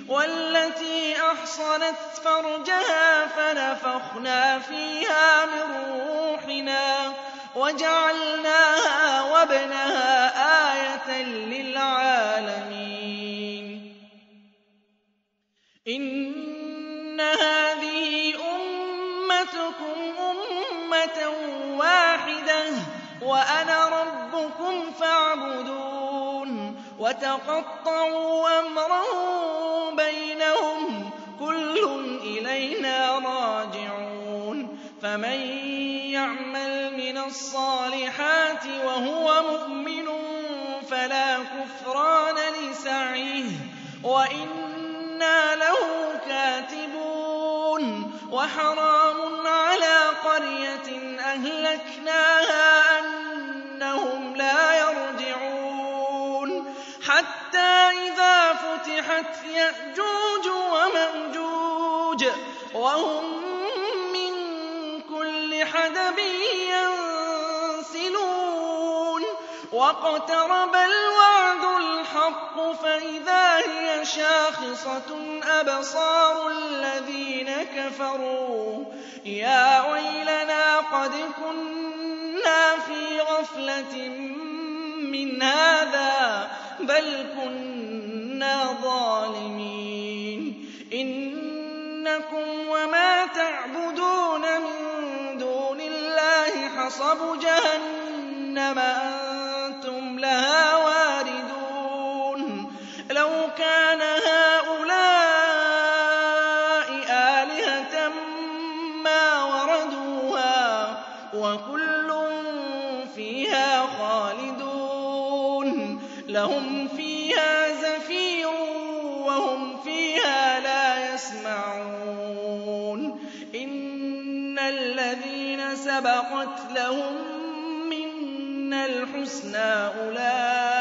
والتي أحصنت فرجها فنفخنا فيها من روحنا وجعلناها وابنها آية للعالمين. إن هذه أمتكم أمة واحدة وأنا ربكم فاعبدون. وتقطعوا أمرهم بينهم كل إلينا راجعون. فمن يعمل من الصالحات وهو مؤمن فلا كفران لسعيه وإنا له كاتبون. وحرام على قرية أهلكناها أنهم لا يرجعون حتى إذا فتحت يأجوج ومأجوج وهم من كل حدب ينسلون واقترب الوعد الحق فإذا هي شاخصة أبصار الذين كفروا يا ويلنا قد كنا في غفلة من هذا بل كنا ظالمين. إنكم وما تعبدون من دون الله حصب جهنم أنتم لها واردون. لو كان هؤلاء آلهة ما وردوها وكل فيها خالدون. لهم فيها زفير وهم فيها لا يسمعون. إن الذين سبقت لهم منا الحسنى أولئك